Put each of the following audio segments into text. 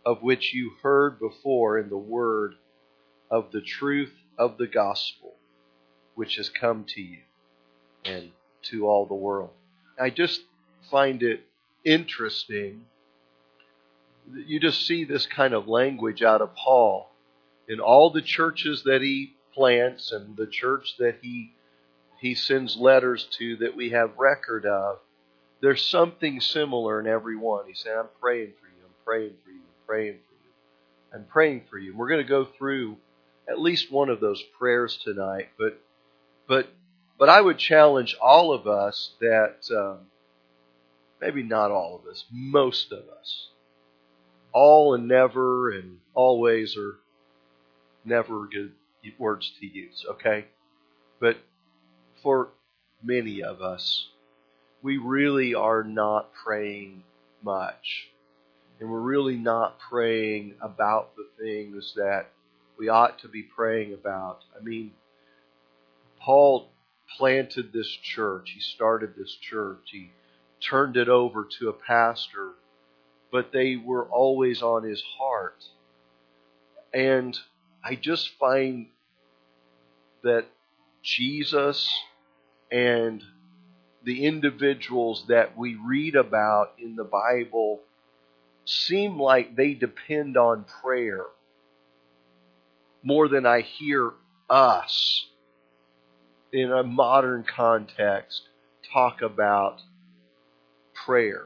of which you heard before in the word of the truth of the gospel, which has come to you and to all the world. I just find it interesting that you just see this kind of language out of Paul in all the churches that he plants and the church that he sends letters to that we have record of. There's something similar in every one. He said, I'm praying for you, I'm praying for you, I'm praying for you, I'm praying for you. We're going to go through at least one of those prayers tonight, but I would challenge all of us that, maybe not all of us, most of us, all and never and always are never good words to use, okay? But for many of us, we really are not praying much. And we're really not praying about the things that we ought to be praying about. I mean, Paul planted this church. He started this church. He turned it over to a pastor. But they were always on his heart. And I just find that Jesus and the individuals that we read about in the Bible seem like they depend on prayer more than I hear us in a modern context talk about prayer.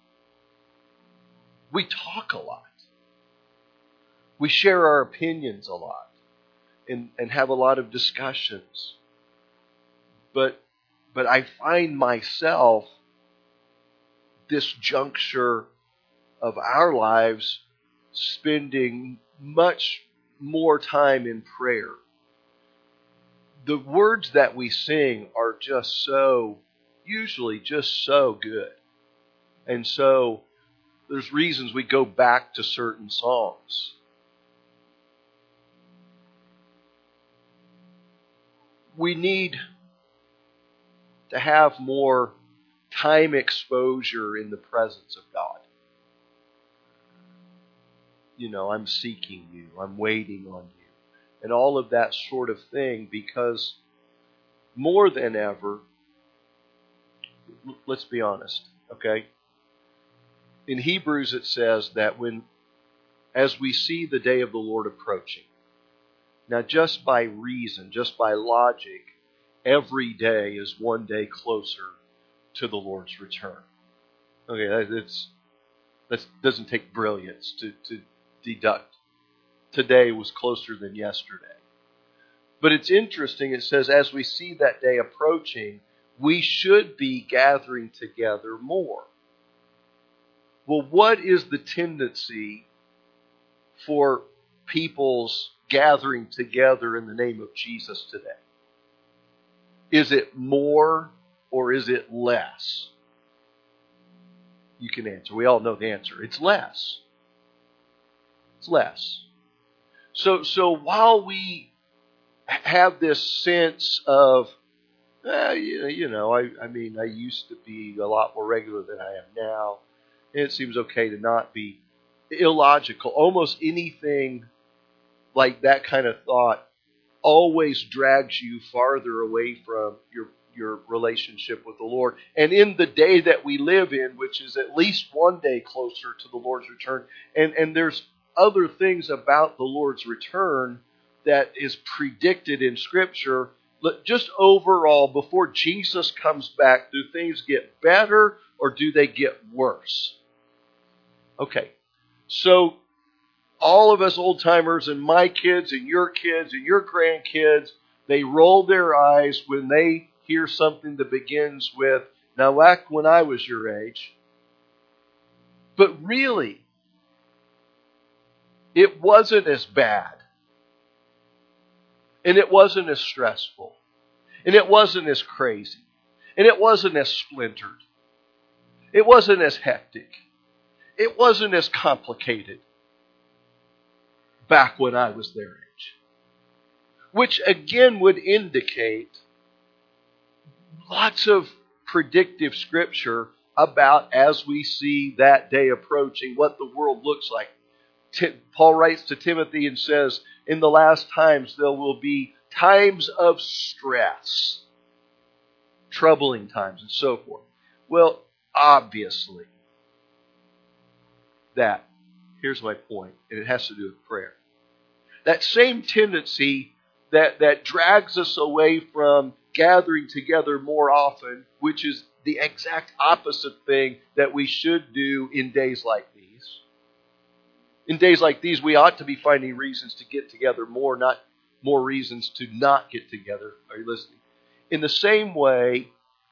We talk a lot. We share our opinions a lot and have a lot of discussions. But I find myself, this juncture of our lives, spending much more time in prayer. The words that we sing are usually just so good. And so there's reasons we go back to certain songs. We need to have more time exposure in the presence of God. You know, I'm seeking you, I'm waiting on you, and all of that sort of thing, because more than ever, let's be honest, okay? In Hebrews it says that as we see the day of the Lord approaching, now just by reason, just by logic, every day is one day closer to the Lord's return. Okay, that doesn't take brilliance to deduct. Today was closer than yesterday. But it's interesting, it says, as we see that day approaching, we should be gathering together more. Well, what is the tendency for people's gathering together in the name of Jesus today? Is it more or is it less? You can answer. We all know the answer. It's less. It's less. So while we have this sense of, I used to be a lot more regular than I am now, and it seems okay to not be illogical. Almost anything like that kind of thought always drags you farther away from your relationship with the Lord. And in the day that we live in, which is at least one day closer to the Lord's return, and there's other things about the Lord's return that is predicted in Scripture. Just overall, before Jesus comes back, do things get better or do they get worse? Okay, so all of us old-timers and my kids and your grandkids, they roll their eyes when they hear something that begins with, now back when I was your age. But really, it wasn't as bad. And it wasn't as stressful. And it wasn't as crazy. And it wasn't as splintered. It wasn't as hectic. It wasn't as complicated back when I was their age. Which again would indicate lots of predictive Scripture about, as we see that day approaching, what the world looks like. Paul writes to Timothy and says, in the last times there will be times of stress, troubling times, and so forth. Well, obviously, here's my point, and it has to do with prayer. That same tendency that drags us away from gathering together more often, which is the exact opposite thing that we should do in days like these. In days like these, we ought to be finding reasons to get together more, not more reasons to not get together. Are you listening? In the same way,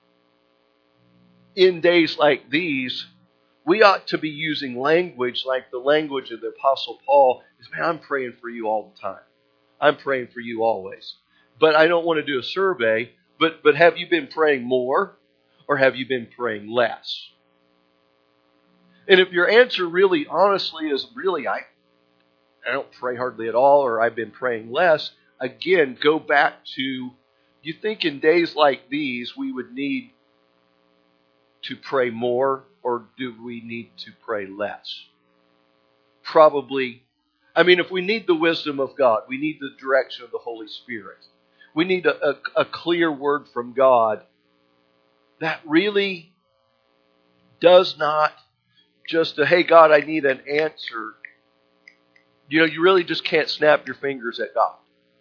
in days like these, we ought to be using language like the language of the Apostle Paul is, man, I'm praying for you all the time. I'm praying for you always. But I don't want to do a survey, but have you been praying more or have you been praying less? And if your answer really honestly is really, I don't pray hardly at all, or I've been praying less, again, go back to, you think in days like these we would need to pray more, or do we need to pray less? Probably. I mean, if we need the wisdom of God, we need the direction of the Holy Spirit. We need a clear word from God that really does not just hey God, I need an answer. You know, you really just can't snap your fingers at God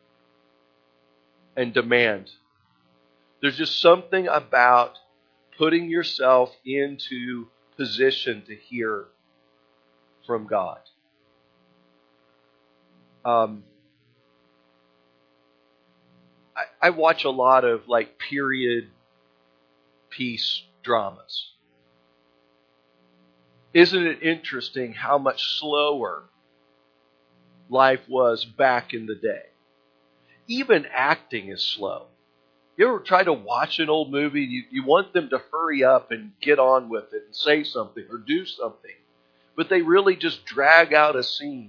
and demand. There's just something about putting yourself into position to hear from God. I watch a lot of like period piece dramas. Isn't it interesting how much slower life was back in the day? Even acting is slow. You ever try to watch an old movie? You want them to hurry up and get on with it and say something or do something. But they really just drag out a scene.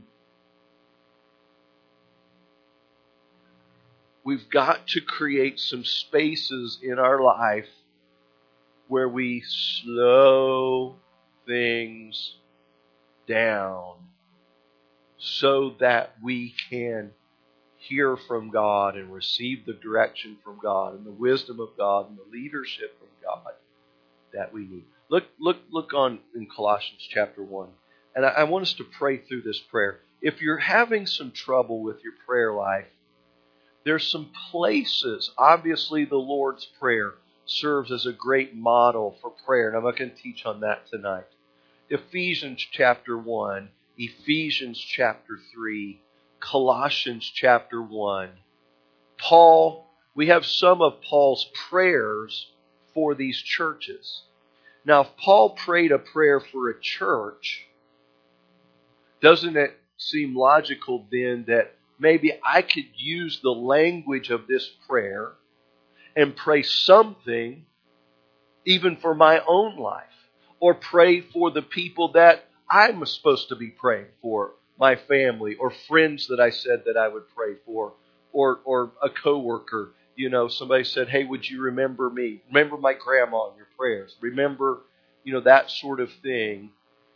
We've got to create some spaces in our life where we slow things down so that we can hear from God and receive the direction from God and the wisdom of God and the leadership from God that we need. Look on in Colossians chapter 1. And I want us to pray through this prayer. If you're having some trouble with your prayer life, there's some places. Obviously, the Lord's Prayer serves as a great model for prayer. And I'm not going to teach on that tonight. Ephesians chapter 1, Ephesians chapter 3, Colossians chapter 1. Paul, we have some of Paul's prayers for these churches. Now, if Paul prayed a prayer for a church, doesn't it seem logical then that maybe I could use the language of this prayer and pray something even for my own life, or pray for the people that I'm supposed to be praying for, my family or friends that I said that I would pray for, or a coworker. You know, somebody said, hey, would you remember me? Remember my grandma in your prayers. Remember, that sort of thing.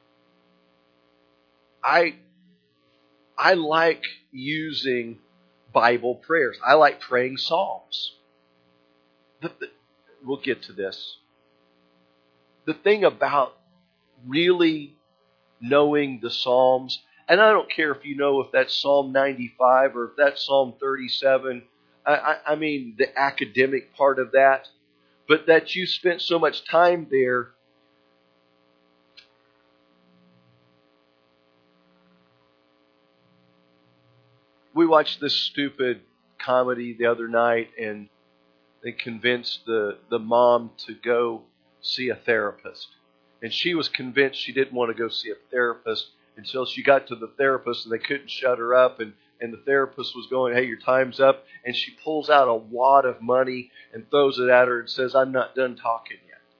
I like using Bible prayers. I like praying psalms. We'll get to this. The thing about really knowing the Psalms, and I don't care if you know if that's Psalm 95 or if that's Psalm 37, I mean the academic part of that, but that you spent so much time there. We watched this stupid comedy the other night, and they convinced the mom to go see a therapist. And she was convinced she didn't want to go see a therapist until she got to the therapist and they couldn't shut her up. And the therapist was going, hey, your time's up. And she pulls out a wad of money and throws it at her and says, I'm not done talking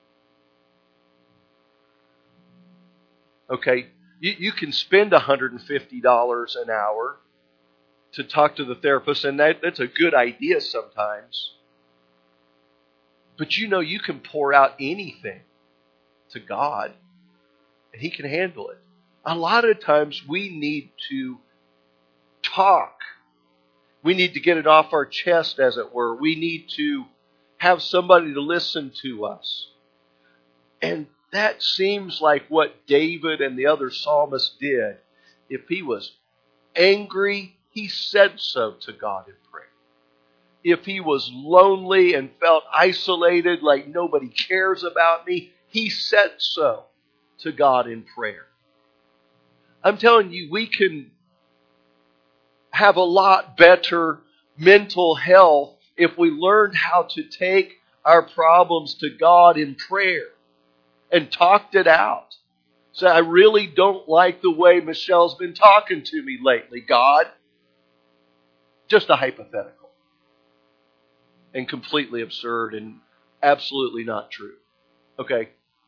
yet. Okay, you can spend $150 an hour to talk to the therapist, and that's a good idea sometimes. But you can pour out anything to God, and He can handle it. A lot of times we need to talk. We need to get it off our chest, as it were. We need to have somebody to listen to us. And that seems like what David and the other psalmists did. If he was angry, he said so to God in prayer. If he was lonely and felt isolated, like nobody cares about me, he said so to God in prayer. I'm telling you, we can have a lot better mental health if we learned how to take our problems to God in prayer and talked it out. So I really don't like the way Michelle's been talking to me lately, God. Just a hypothetical. And completely absurd and absolutely not true. Okay?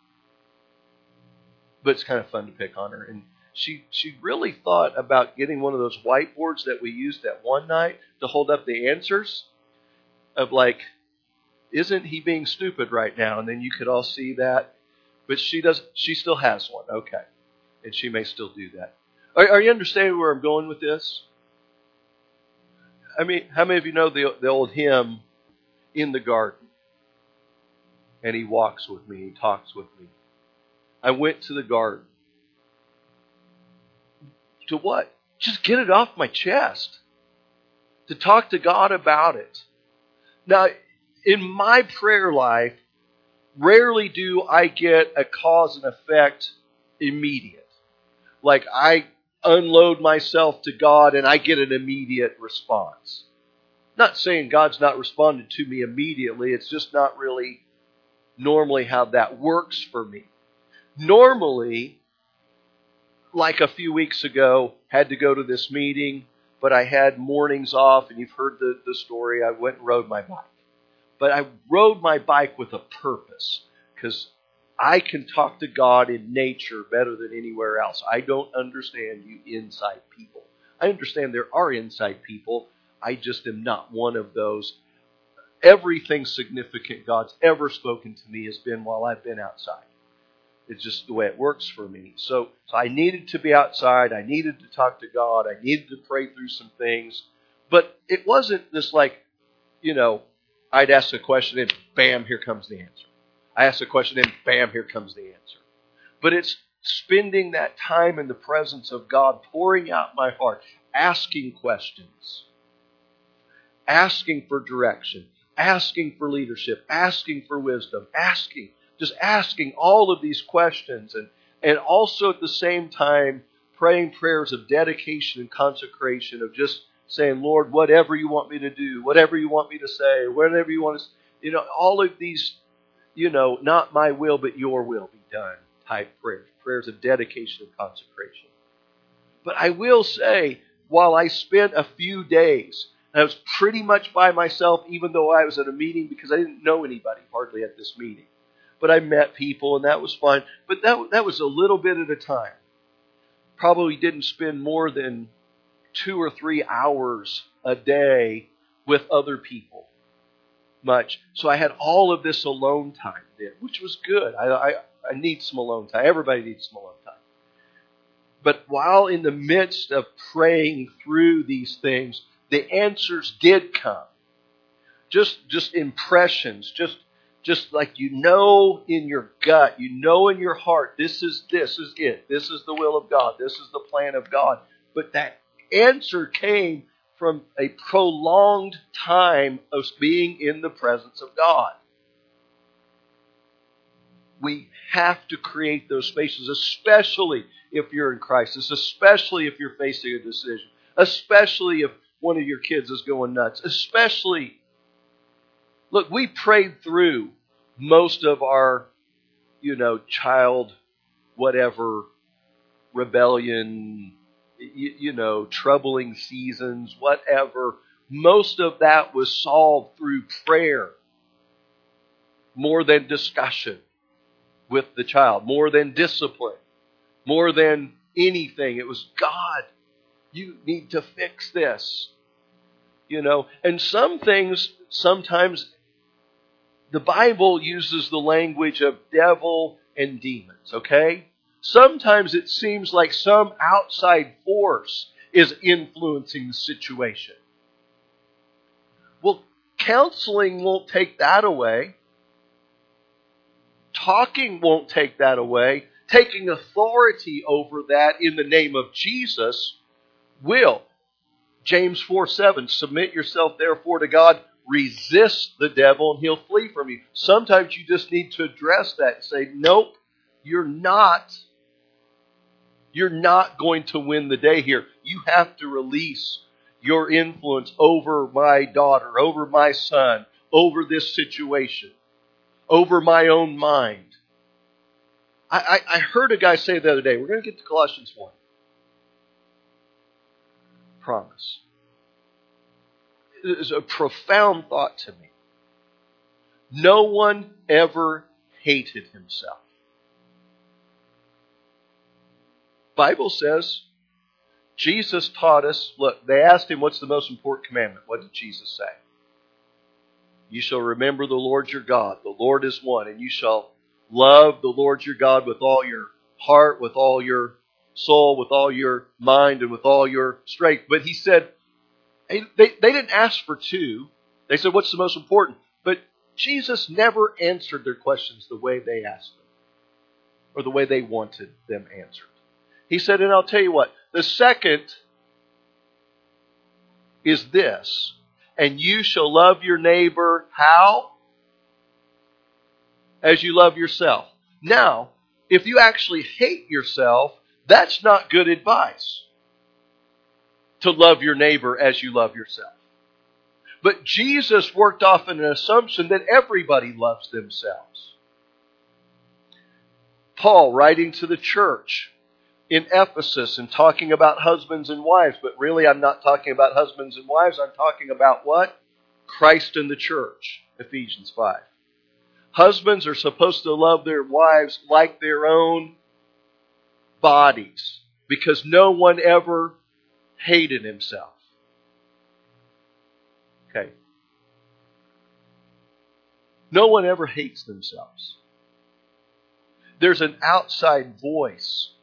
But it's kind of fun to pick on her. And she really thought about getting one of those whiteboards that we used that one night to hold up the answers of like, isn't he being stupid right now? And then you could all see that. But she still has one. Okay. And she may still do that. Are you understanding where I'm going with this? I mean, how many of you know the old hymn, In the Garden? And he walks with me, he talks with me. I went to the garden. To what? Just get it off my chest. To talk to God about it. Now, in my prayer life, rarely do I get a cause and effect immediate. Like I unload myself to God and I get an immediate response. Not saying God's not responded to me immediately. It's just not really normally how that works for me. Normally, like a few weeks ago, had to go to this meeting, but I had mornings off, and you've heard the story. I went and rode my bike. But I rode my bike with a purpose, because I can talk to God in nature better than anywhere else. I don't understand you inside people. I understand there are inside people. I just am not one of those. Everything significant God's ever spoken to me has been while I've been outside. It's just the way it works for me. So I needed to be outside. I needed to talk to God. I needed to pray through some things. But it wasn't this like, I'd ask a question and bam, here comes the answer. I ask a question and bam, here comes the answer. But it's spending that time in the presence of God, pouring out my heart, asking questions, asking for direction, asking for leadership, asking for wisdom, just asking all of these questions, and also at the same time praying prayers of dedication and consecration, of just saying, Lord, whatever you want me to do, whatever you want me to say, whatever you want to, all of these, not my will, but your will be done type prayers of dedication and consecration. But I will say, while I spent a few days, and I was pretty much by myself, even though I was at a meeting, because I didn't know anybody hardly at this meeting. But I met people, and that was fine. But that was a little bit at a time. Probably didn't spend more than 2 or 3 hours a day with other people. Much. So I had all of this alone time then, which was good. I need some alone time. Everybody needs some alone time. But while in the midst of praying through these things, the answers did come. Just impressions, just like in your gut, in your heart, this is it. This is the will of God. This is the plan of God. But that answer came from a prolonged time of being in the presence of God. We have to create those spaces, especially if you're in crisis, especially if you're facing a decision, especially if one of your kids is going nuts, especially. Look, we prayed through most of our, child, whatever, rebellion, troubling seasons, whatever. Most of that was solved through prayer more than discussion with the child, more than discipline, more than anything. It was, God, you need to fix this. And some things, sometimes the Bible uses the language of devil and demons, okay? Sometimes it seems like some outside force is influencing the situation. Well, counseling won't take that away. Talking won't take that away. Taking authority over that in the name of Jesus will. James 4:7, submit yourself therefore to God, resist the devil and he'll flee from you. Sometimes you just need to address that and say, nope, you're not going to win the day here. You have to release your influence over my daughter, over my son, over this situation, over my own mind. I heard a guy say the other day, we're going to get to Colossians 1. Promise. It is a profound thought to me. No one ever hated himself. Bible says, Jesus taught us, look, they asked him, what's the most important commandment? What did Jesus say? You shall remember the Lord your God. The Lord is one. And you shall love the Lord your God with all your heart, with all your soul, with all your mind, and with all your strength. But he said, they didn't ask for two. They said, what's the most important? But Jesus never answered their questions the way they asked them, or the way they wanted them answered. He said, and I'll tell you what, the second is this, and you shall love your neighbor, how? As you love yourself. Now, if you actually hate yourself, that's not good advice. To love your neighbor as you love yourself. But Jesus worked off an assumption that everybody loves themselves. Paul, writing to the church in Ephesus and talking about husbands and wives, but really I'm not talking about husbands and wives, I'm talking about what? Christ and the church, Ephesians 5. Husbands are supposed to love their wives like their own bodies, because no one ever hated himself. Okay. No one ever hates themselves. There's an outside voice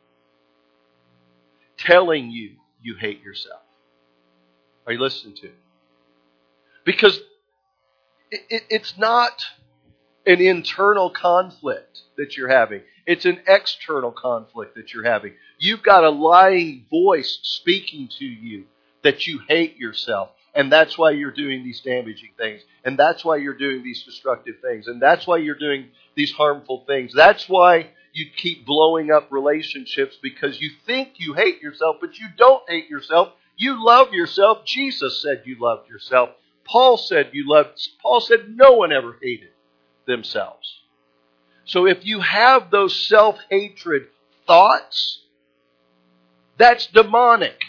telling you you hate yourself. Are you listening to it? Because it's not an internal conflict that you're having. It's an external conflict that you're having. You've got a lying voice speaking to you that you hate yourself. And that's why you're doing these damaging things. And that's why you're doing these destructive things. And that's why you're doing these harmful things. That's why you keep blowing up relationships, because you think you hate yourself, but you don't hate yourself. You love yourself. Jesus said you loved yourself. Paul said no one ever hated themselves. So if you have those self-hatred thoughts, that's demonic.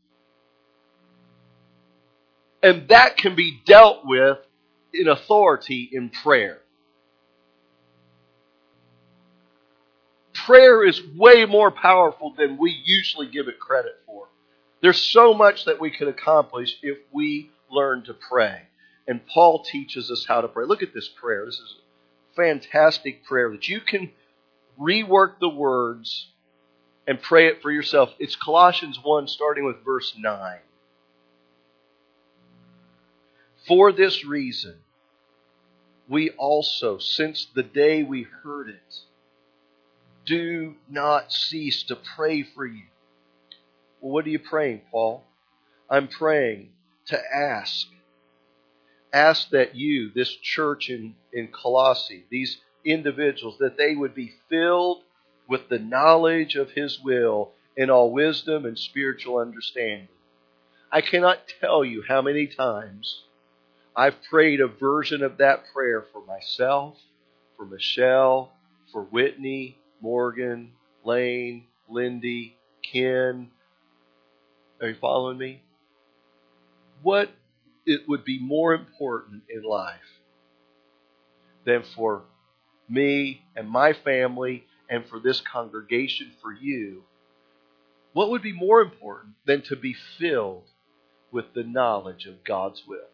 And that can be dealt with in authority in prayer. Prayer is way more powerful than we usually give it credit for. There's so much that we can accomplish if we learn to pray. And Paul teaches us how to pray. Look at this prayer. This is a fantastic prayer that you can rework the words and pray it for yourself. It's Colossians 1, starting with verse 9. For this reason, we also, since the day we heard it, do not cease to pray for you. Well, what are you praying, Paul? I'm praying to ask. Ask that you, this church in Colossae, these individuals, that they would be filled with the knowledge of His will in all wisdom and spiritual understanding. I cannot tell you how many times I've prayed a version of that prayer for myself, for Michelle, for Whitney, Morgan, Lane, Lindy, Ken. Are you following me? What it would be more important in life than for me and my family and for this congregation, for you? What would be more important than to be filled with the knowledge of God's will?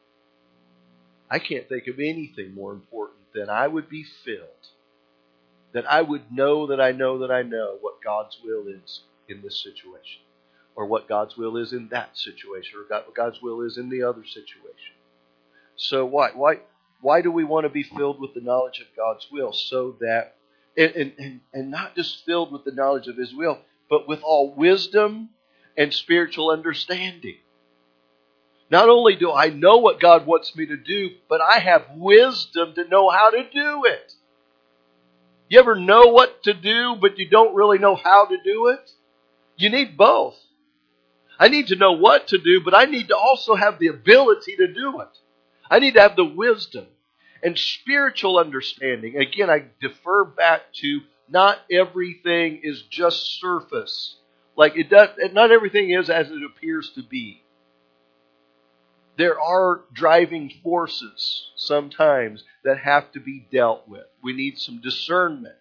I can't think of anything more important than I would be filled, that I would know that I know that I know what God's will is in this situation, or what God's will is in that situation, or what God's will is in the other situation. So why do we want to be filled with the knowledge of God's will? So that, and not just filled with the knowledge of His will, but with all wisdom and spiritual understanding. Not only do I know what God wants me to do, but I have wisdom to know how to do it. You ever know what to do, but you don't really know how to do it? You need both. I need to know what to do, but I need to also have the ability to do it. I need to have the wisdom and spiritual understanding. Again, I defer back to not everything is just surface. Like it does, not everything is as it appears to be. There are driving forces sometimes that have to be dealt with. We need some discernment.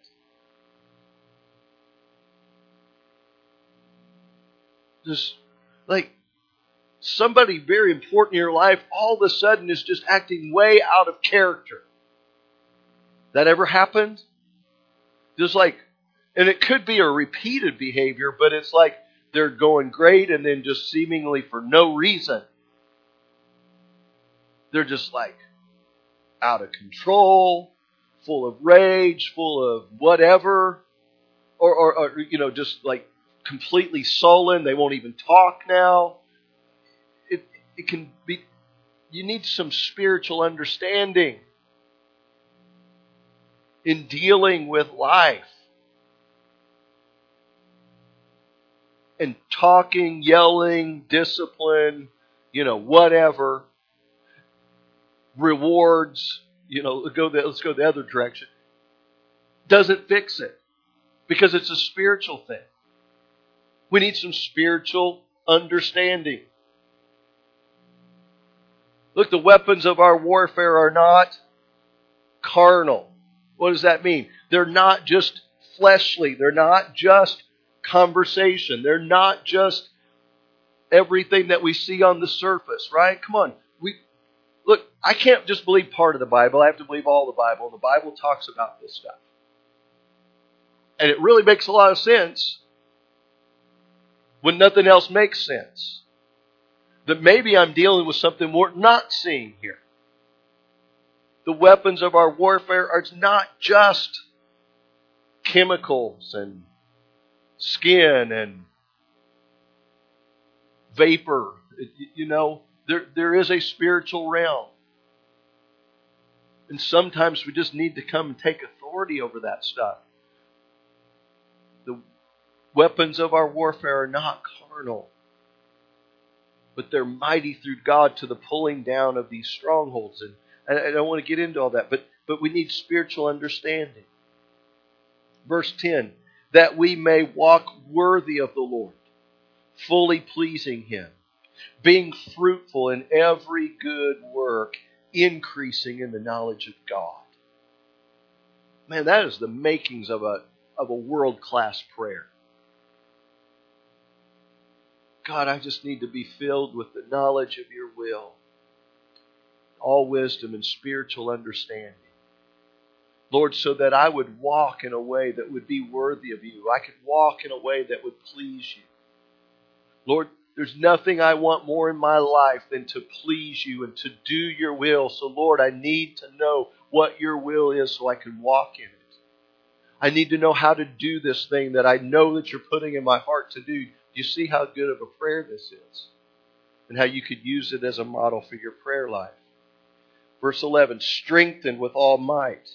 Just like somebody very important in your life all of a sudden is just acting way out of character. That ever happened? Just like, and it could be a repeated behavior, but it's like they're going great and then just seemingly for no reason, they're just like out of control, full of rage, full of whatever, or just like completely sullen. They won't even talk now. It can be, you need some spiritual understanding in dealing with life. And talking, yelling, discipline, whatever. Rewards, let's go the other direction. Doesn't fix it. Because it's a spiritual thing. We need some spiritual understanding. Look, the weapons of our warfare are not carnal. What does that mean? They're not just fleshly. They're not just conversation. They're not just everything that we see on the surface, right? Come on. Look, I can't just believe part of the Bible. I have to believe all the Bible. The Bible talks about this stuff. And it really makes a lot of sense when nothing else makes sense. That maybe I'm dealing with something we're not seeing here. The weapons of our warfare are not just chemicals and skin and vapor. There is a spiritual realm. And sometimes we just need to come and take authority over that stuff. The weapons of our warfare are not carnal, but they're mighty through God to the pulling down of these strongholds. And I don't want to get into all that, but we need spiritual understanding. Verse 10, that we may walk worthy of the Lord, fully pleasing Him, being fruitful in every good work, increasing in the knowledge of God. Man, that is the makings of a world-class prayer. God, I just need to be filled with the knowledge of Your will, all wisdom and spiritual understanding. Lord, so that I would walk in a way that would be worthy of You. I could walk in a way that would please You. Lord, there's nothing I want more in my life than to please You and to do Your will. So, Lord, I need to know what Your will is so I can walk in it. I need to know how to do this thing that I know that You're putting in my heart to do. Do you see how good of a prayer this is? And how you could use it as a model for your prayer life. Verse 11, strengthened with all might.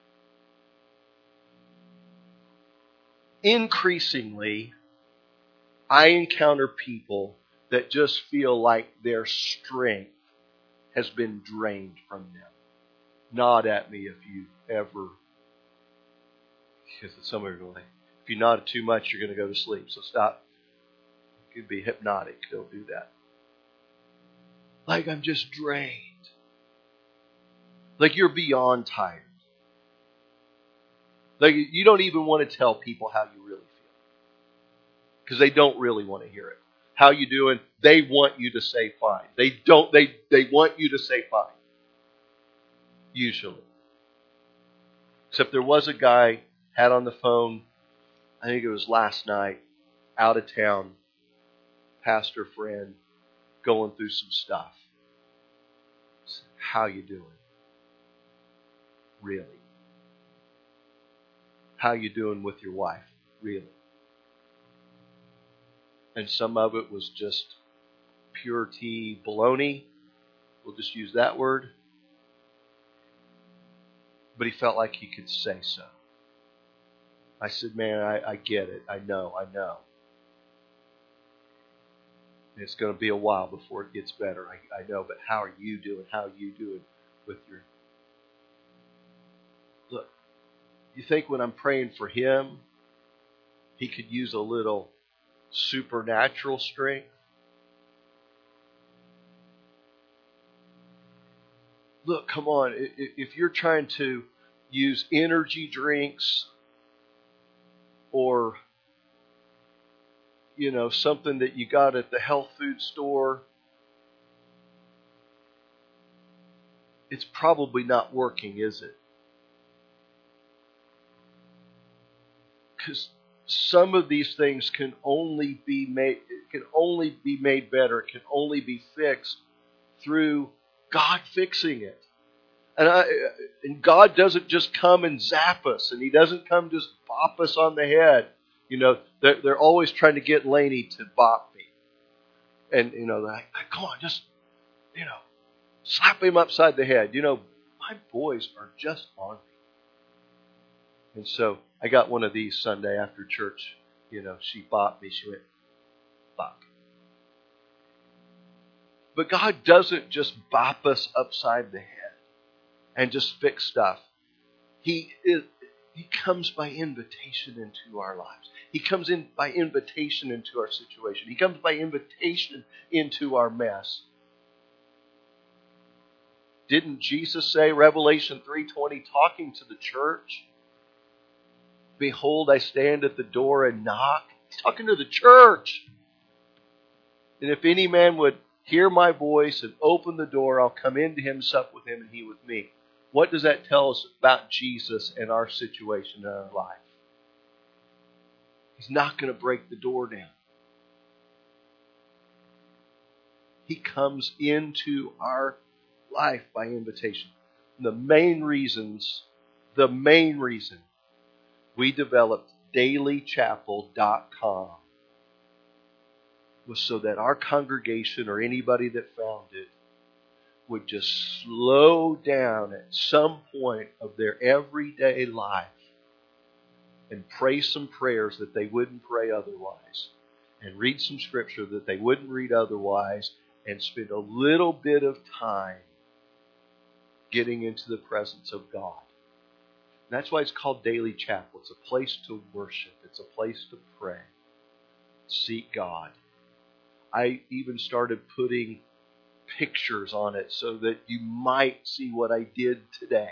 Increasingly, I encounter people that just feel like their strength has been drained from them. Nod at me if you ever... Because some of you are like, if you nod too much, you're going to go to sleep. So stop. It could be hypnotic. Don't do that. Like I'm just drained. Like you're beyond tired. Like you don't even want to tell people how you really feel. Because they don't really want to hear it. How you doing? They want you to say fine. They want you to say fine. Usually. Except there was a guy Had on the phone, I think it was last night, out of town, pastor friend, going through some stuff. I said, how you doing? Really? How you doing with your wife? Really? And some of it was just pure tea baloney. We'll just use that word. But he felt like he could say so. I said, man, I get it. I know. It's going to be a while before it gets better. I know, but how are you doing? How are you doing with your... Look, you think when I'm praying for him, he could use a little supernatural strength? Look, come on. If you're trying to use energy drinks or, something that you got at the health food store, it's probably not working, is it? Because some of these things can only be made better. It can only be fixed through God fixing it. And God doesn't just come and zap us, and He doesn't come just bop us on the head. They're always trying to get Laney to bop me. And, they're like, come on, just, slap him upside the head. My boys are just on me. And so I got one of these Sunday after church. She bopped me. She went, bop. But God doesn't just bop us upside the head and just fix stuff. He comes by invitation into our lives. He comes in by invitation into our situation. He comes by invitation into our mess. Didn't Jesus say, Revelation 3:20, talking to the church, behold, I stand at the door and knock? He's talking to the church. And if any man would hear my voice and open the door, I'll come into him, sup with him, and he with me. What does that tell us about Jesus and our situation in our life? He's not going to break the door down. He comes into our life by invitation. And the main reason we developed dailychapel.com was so that our congregation or anybody that found it would just slow down at some point of their everyday life and pray some prayers that they wouldn't pray otherwise, and read some scripture that they wouldn't read otherwise, and spend a little bit of time getting into the presence of God. And that's why it's called Daily Chapel. It's a place to worship. It's a place to pray. Seek God. I even started putting pictures on it so that you might see what I did today.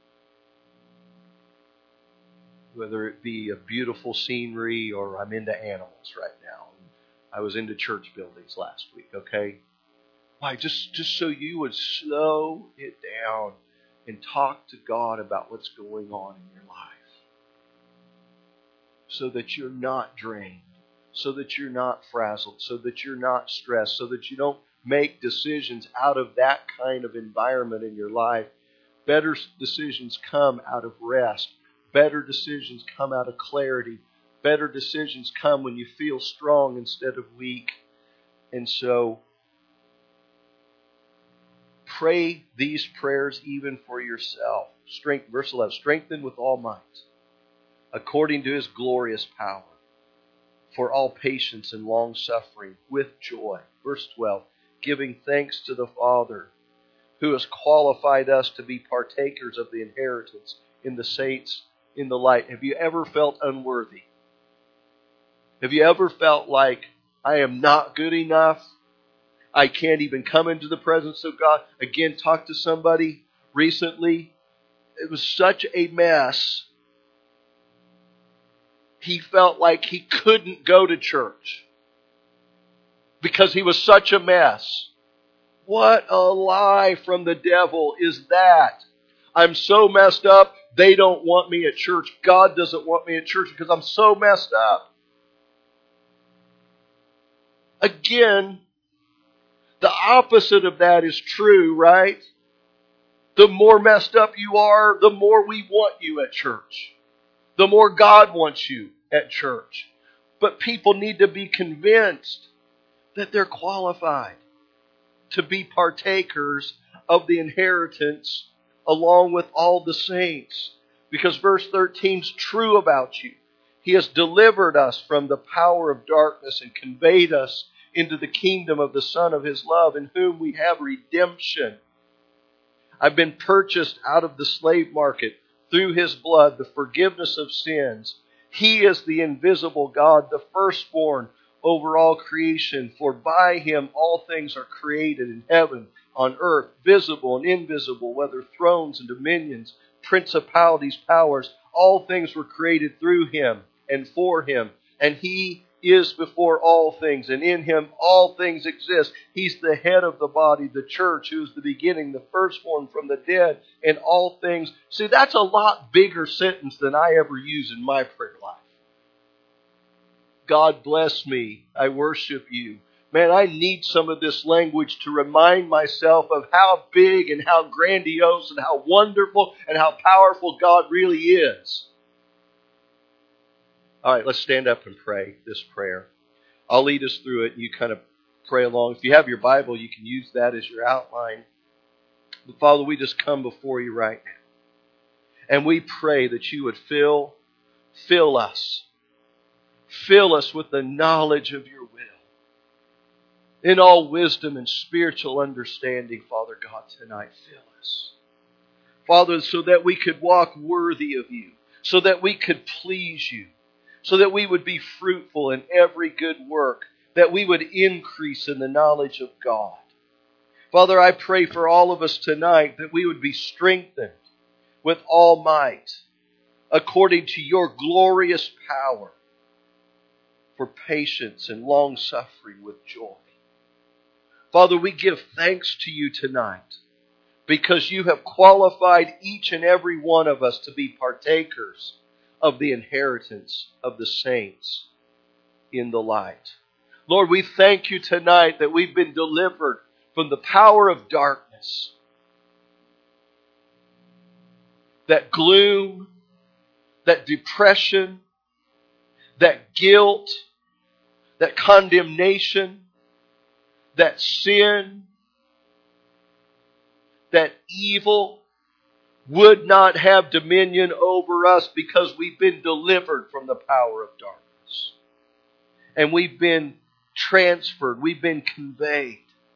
Whether it be a beautiful scenery or I'm into animals right now. I was into church buildings last week, okay? Why? Just so you would slow it down and talk to God about what's going on in your life. So that you're not drained. So that you're not frazzled. So that you're not stressed. So that you don't make decisions out of that kind of environment in your life. Better decisions come out of rest. Better decisions come out of clarity. Better decisions come when you feel strong instead of weak. And so, pray these prayers even for yourself. Verse 11, strengthened with all might, according to His glorious power, for all patience and long suffering with joy. Verse 12, giving thanks to the Father, who has qualified us to be partakers of the inheritance in the saints in the light. Have you ever felt unworthy? Have you ever felt like, I am not good enough? I can't even come into the presence of God? Again, talked to somebody recently. It was such a mess. He felt like he couldn't go to church because he was such a mess. What a lie from the devil is that? I'm so messed up, they don't want me at church. God doesn't want me at church because I'm so messed up. Again, the opposite of that is true, right? The more messed up you are, the more we want you at church. The more God wants you at church. But people need to be convinced that they're qualified to be partakers of the inheritance along with all the saints. Because verse 13 is true about you. He has delivered us from the power of darkness and conveyed us into the kingdom of the Son of His love, in whom we have redemption. I've been purchased out of the slave market through His blood, the forgiveness of sins. He is the invisible God, the firstborn over all creation. For by Him all things are created in heaven, on earth, visible and invisible, whether thrones and dominions, principalities, powers. All things were created through Him and for Him. And He is before all things, and in Him all things exist. He's the head of the body, the church, who is the beginning, the firstborn from the dead, and all things. See, that's a lot bigger sentence than I ever use in my prayer life. God bless me. I worship you. Man, I need some of this language to remind myself of how big and how grandiose and how wonderful and how powerful God really is. All right, let's stand up and pray this prayer. I'll lead us through it and you kind of pray along. If you have your Bible, you can use that as your outline. But Father, we just come before you right now. And we pray that you would fill us. Fill us with the knowledge of your will. In all wisdom and spiritual understanding, Father God, tonight, fill us. Father, so that we could walk worthy of you. So that we could please you. So that we would be fruitful in every good work. That we would increase in the knowledge of God. Father, I pray for all of us tonight that we would be strengthened with all might, according to your glorious power, for patience and long-suffering with joy. Father, we give thanks to you tonight because you have qualified each and every one of us to be partakers of the inheritance of the saints in the light. Lord, we thank you tonight that we've been delivered from the power of darkness, that gloom, that depression, that guilt, that condemnation, that sin, that evil would not have dominion over us because we've been delivered from the power of darkness. And we've been transferred, we've been conveyed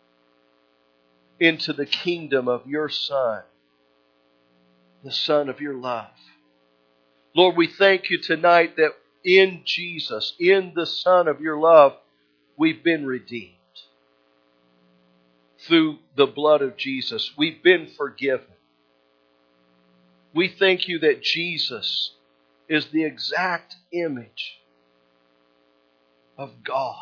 into the kingdom of your Son, the Son of your love. Lord, we thank you tonight that in Jesus, in the Son of your love, we've been redeemed. Through the blood of Jesus, we've been forgiven. We thank you that Jesus is the exact image of God.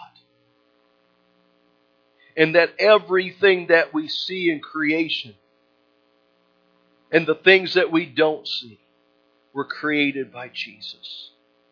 And that everything that we see in creation and the things that we don't see were created by Jesus.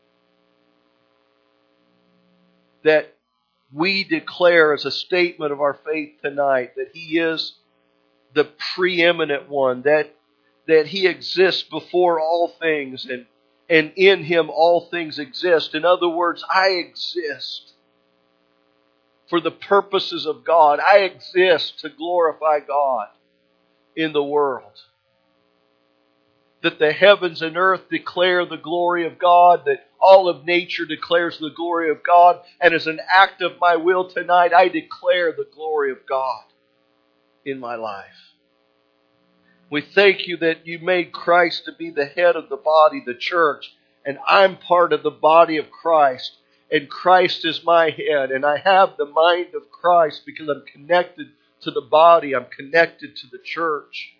That we declare as a statement of our faith tonight that He is the preeminent one, that He exists before all things, and in Him all things exist. In other words, I exist for the purposes of God. I exist to glorify God in the world. That the heavens and earth declare the glory of God, that all of nature declares the glory of God, and as an act of my will tonight, I declare the glory of God in my life. We thank you that you made Christ to be the head of the body, the church, and I'm part of the body of Christ, and Christ is my head, and I have the mind of Christ because I'm connected to the body, I'm connected to the church.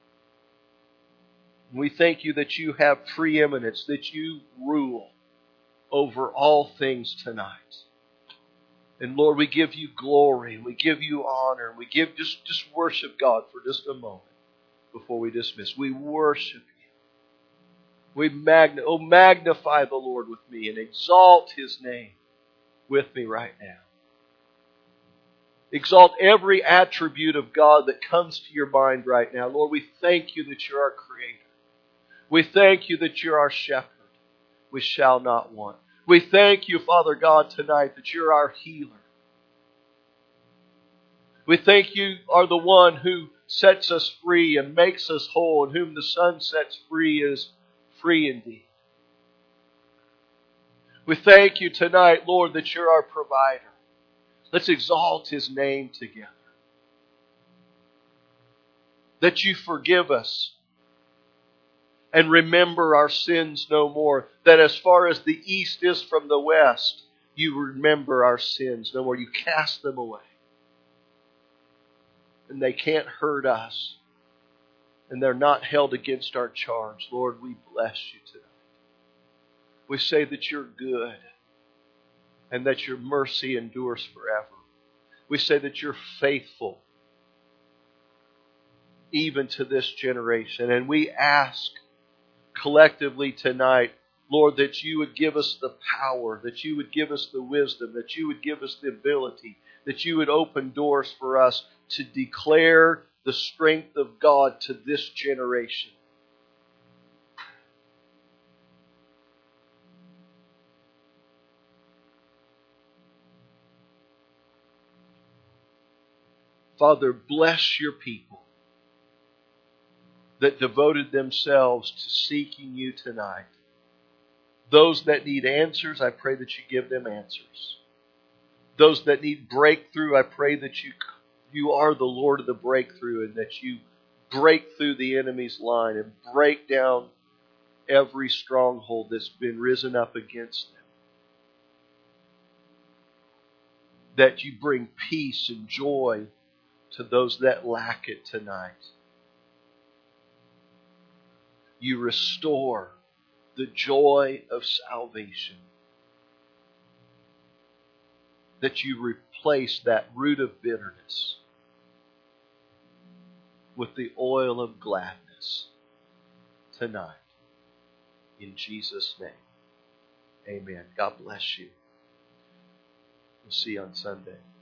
We thank you that you have preeminence, that you rule over all things tonight. And Lord, we give you glory, and we give you honor, and we give just worship God for just a moment. before we dismiss. We worship you. We magnify the Lord with me and exalt His name with me right now. Exalt every attribute of God that comes to your mind right now. Lord, we thank you that you're our Creator. We thank you that you're our Shepherd. We shall not want. We thank you, Father God, tonight that you're our healer. We thank you are the one who sets us free and makes us whole, and whom the Son sets free is free indeed. We thank you tonight, Lord, that you're our provider. Let's exalt His name together. That you forgive us and remember our sins no more. That as far as the east is from the west, you remember our sins no more. You cast them away. And they can't hurt us. And they're not held against our charge. Lord, we bless you tonight. We say that you're good and that your mercy endures forever. We say that you're faithful even to this generation. And we ask collectively tonight, Lord, that you would give us the power, that you would give us the wisdom, that you would give us the ability, that you would open doors for us to declare the strength of God to this generation. Father, bless your people that devoted themselves to seeking you tonight. Those that need answers, I pray that you give them answers. Those that need breakthrough, I pray that you are the Lord of the breakthrough, and that you break through the enemy's line and break down every stronghold that's been risen up against them. That you bring peace and joy to those that lack it tonight. You restore the joy of salvation. That you replace that root of bitterness with the oil of gladness tonight. In Jesus' name, amen. God bless you. We'll see you on Sunday.